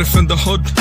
sheriff in the hood.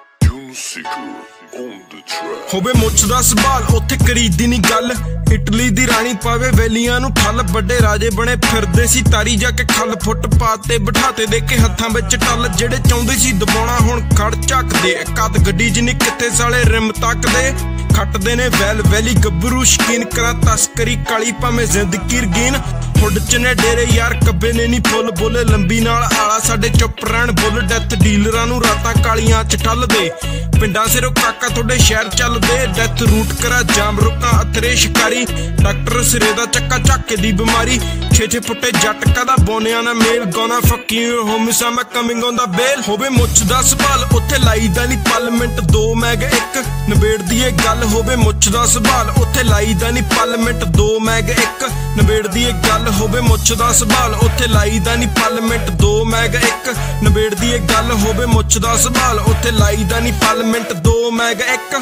ਹੋਵੇ ਮੁੱਛ ਦਾ ਸਵਾਲ ਉੱਥੇ ਕਰੀਦੀ ਨੀ ਗੱਲ ਇਟਲੀ ਦੀ ਰਾਣੀ ਪਾਵੇ ਵੈਲੀਆਂ ਨੂੰ ਠੱਲ ਵੱਡੇ ਰਾਜੇ ਬਣੇ ਫਿਰਦੇ ਸੀ ਤਾਰੀ ਜਾ ਕੇ ਖੱਲ ਫੁੱਟ ਪਾਤੇ ਬਿਠਾਤੇ ਦੇ ਕੇ ਹੱਥਾਂ ਵਿੱਚ ਟੱਲ ਜਿਹੜੇ ਚਾਹੁੰਦੇ ਸੀ ਦਬਾਉਣਾ ਹੁਣ ਖੜ ਝੱਕਦੇ ਕੱਦ ਗੱਡੀ ਜਿੰਨੀ ਕਿਤੇ ਸਾਲੇ ਰਿਮ ਤੱਕਦੇ ਖੱਟਦੇ ਨੇ ਵੈਲੀ ਗੱਭਰੂ ਸ਼ਕੀਨ ਕਰਾਂ ਤਸਕਰੀ ਕਾਲੀ ਭਾਵੇਂ ਜ਼ਿੰਦਗੀ ਰਗੀਨ ਹੁੱਡ ਚ ਨੇ ਡੇਰੇ ਯਾਰ ਕੱਬੇ ਨੇ ਨੀ ਫੁੱਲ ਬੋਲੇ ਲੰਬੀ ਨਾਲ ਆਲਾ ਸਾਡੇ ਚੁੱਪ ਰਹਿਣ ਬੁੱਲ ਡੈਥ ਡੀਲਰਾਂ ਨੂੰ ਰਾਤਾਂ ਕਾਲੀਆਂ ਚ ਠੱਲਦੇ ਪਿੰਡਾਂ ਸਿਰੋਂ ਕਾਕਾ ਤੁਹਾਡੇ ਸ਼ਹਿਰ ਚੱਲਦੇ ਡੈਥ ਰੂਟ ਕਰਾ ਜਾਮ ਰੁਕਾਂ ਅਥਰੇ ਸ਼ਿਕਾਰੀ ਡਾਕਟਰ ਸਿਰੇ ਦਾ ਚੱਕਾ ਝਾਕੇ ਦੀ ਬਿਮਾਰੀ 6 ਫੁੱਟੇ ਜੱਟ ਕਦਾ ਬੋਨਿਆਂ ਨਾ ਮੇਲ gonna fuck you homes I'm coming on ਦਾ ਬੇਲ ਹੋਵੇ ਮੁੱਛ ਦਾ ਸਵਾਲ ਉੱਥੇ ਲਾਈਦਾ ਨੀ ਪਾਰਲੀਮੈਂਟ 2 ਮੈਗ 1 ਨਿਬੇੜਦੀ ਏ ਗੱਲ ਹੋਵੇ ਮੁੱਛ ਦਾ ਸਵਾਲ ਉੱਥੇ ਲਾਈਦਾ ਨੀ ਪਾਰਲੀਮੈਂਟ 2 ਮੈਗ 1 ਨਿਬੇੜਦੀ ਏ ਗੱਲ ਹੋਵੇ ਮੁੱਛ ਦਾ ਸਵਾਲ ਉੱਥੇ ਲਾਈਦਾ ਨੀ ਪਾਰਲੀਮੈਂਟ 2 ਮੈਗ 1 ਨਿਬੇੜਦੀ ਏ ਗੱਲ ਹੋਵੇ ਮੁੱਛ ਦਾ ਸਵਾਲ ਉੱਥੇ ਲਾਈਦਾ ਨੀ ਪਾਰਲੀਮੈਂਟ 2 ਮੈਗ 1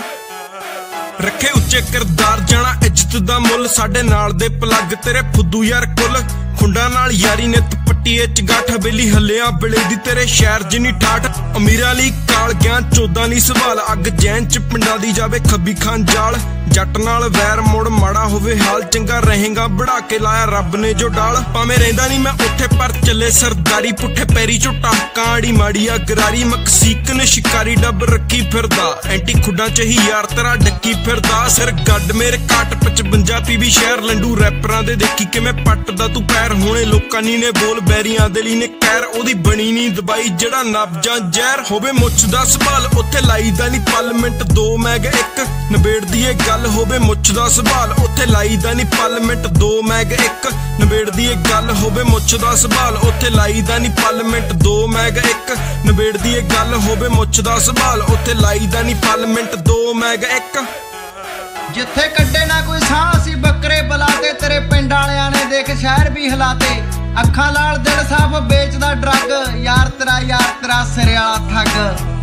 ਰੱਖੇ ਉੱਚੇ ਕਿਰਦਾਰ ਜਾਣਾ ਇੱਜ਼ਤ ਦਾ ਮੁੱਲ ਸਾਡੇ ਨਾਲ ਦੇ ਪਲੱਗ ਤੇਰੇ ਫੁੱਦੂ ਯਾਰ ਕੁੱਲ ਖੁੰਡਾਂ ਨਾਲ ਯਾਰੀ ਨਿੱਤ ਪੱਟੀਏ ਚ ਗਾਠ ਹਵੇਲੀ ਹੱਲਿਆਂ ਬਿਲੇ ਦੀ ਤੇਰੇ ਸ਼ਹਿਰ ਜਿੰਨੀ ਠਾਠ ਅਮੀਰਾਂ ਲਈ ਕਾਲ ਗਿਆ ਚੋਦਾਂ ਲਈ ਸਵਾਲ ਅੱਗ ਜੈਨ ਚ ਪਿੰਡਾਂ ਦੀ ਜਾਵੇ ਖੱਬੀ ਖਾਨ ਜਾਲ ਜੱਟ ਨਾਲ ਵੈਰ ਮੁੜ ਮਾੜਾ ਹੋਵੇ ਹਾਲ ਚੰਗਾ ਰਹੇਗਾ ਬੜਾ ਕੇ ਲਾਇਆ ਰੱਬ ਨੇ ਜੋ ਡਾਲ ਭਾਵੇਂ ਰਹਿੰਦਾ ਨਹੀਂ ਮੈਂ ਉੱਥੇ ਪਰ ਚੱਲੇ ਸਰਦਾਰੀ ਪੁੱਠੇ ਪੈਰੀ ਝੋਟਾ ਕਾੜੀ ਮਾੜੀ ਆ ਗਰਾਰੀ ਮਕਸੀਕ ਨੇ ਸ਼ਿਕਾਰੀ ਡੱਬ ਰੱਖੀ ਫਿਰਦਾ ਐਂਟੀ ਖੁੱਡਾਂ ਚ ਹੀ ਯਾਰ ਤੇਰਾ ਡੱਕੀ ਫਿਰਦਾ ਸਿਰ ਗੱਡ ਮੇਰੇ ਕਾਟ 55 ਪੀਵੀ ਸ਼ਹਿਰ ਲੰਡੂ ਰੈਪਰਾਂ ਦੇ ਦੇਖੀ ਕਿਵੇਂ ਪੱਟਦਾ ਤੂੰ ਪੈਰ ਹੋਣੇ ਲੋਕਾਂ ਨੀ ਨੇ ਬੋਲ ਬੈਰੀਆਂ ਦੇ ਲਈ ਨੇ ਕਹਿਰ ਉਹਦੀ ਬਣੀ ਨੀ ਦਵਾਈ ਜਿਹੜਾ ਨਬਜਾਂ ਜ਼ਹਿਰ ਹੋਵੇ ਮੁੱਛ ਦਾ ਸਵਾਲ ਉੱਥੇ ਲਾਈਦਾ ਨੀ ਪਾਰਲੀਮੈਂਟ 2 ਮੈਗ 1 ਨਿਬੇੜਦੀ ਏ ਗੱਲ ਹੋਵੇ ਮੁੱਛ ਦਾ ਸਵਾਲ ਉੱਥੇ ਲਾਈਦਾ ਨੀ ਪਾਰਲੀਮੈਂਟ 2 ਮੈਗ 1 ਨਿਬੇੜਦੀ ਏ ਗੱਲ ਹੋਵੇ ਮੁੱਛ ਦਾ ਸਵਾਲ ਉੱਥੇ ਲਾਈਦਾ ਨੀ ਪਾਰਲੀਮੈਂਟ 2 ਮੈਗ 1 ਨਿਬੇੜਦੀ ਏ ਗੱਲ ਹੋਵੇ ਮੁੱਛ ਦਾ ਸਵਾਲ ਉੱਥੇ ਲਾਈਦਾ ਨੀ ਪਾਰਲੀਮੈਂਟ 2 ਮੈਗ 1 ਜਿੱਥੇ ਕੱਢੇ ਨਾ ਕੋਈ ਸਾਹ ਅਸੀਂ ਬੱਕਰੇ ਬੁਲਾਤੇ ਤੇਰੇ ਪਿੰਡ ਵਾਲਿਆਂ ਨੇ ਦੇਖ ਸ਼ਹਿਰ ਵੀ ਹਿਲਾਤੇ ਅੱਖਾਂ ਲਾਲ ਦਿਲ ਸਾਫ ਵੇਚਦਾ ਡਰੱਗ ਯਾਰ ਤੇਰਾ ਸਿਰੇ ਵਾਲਾ ਠੱਗ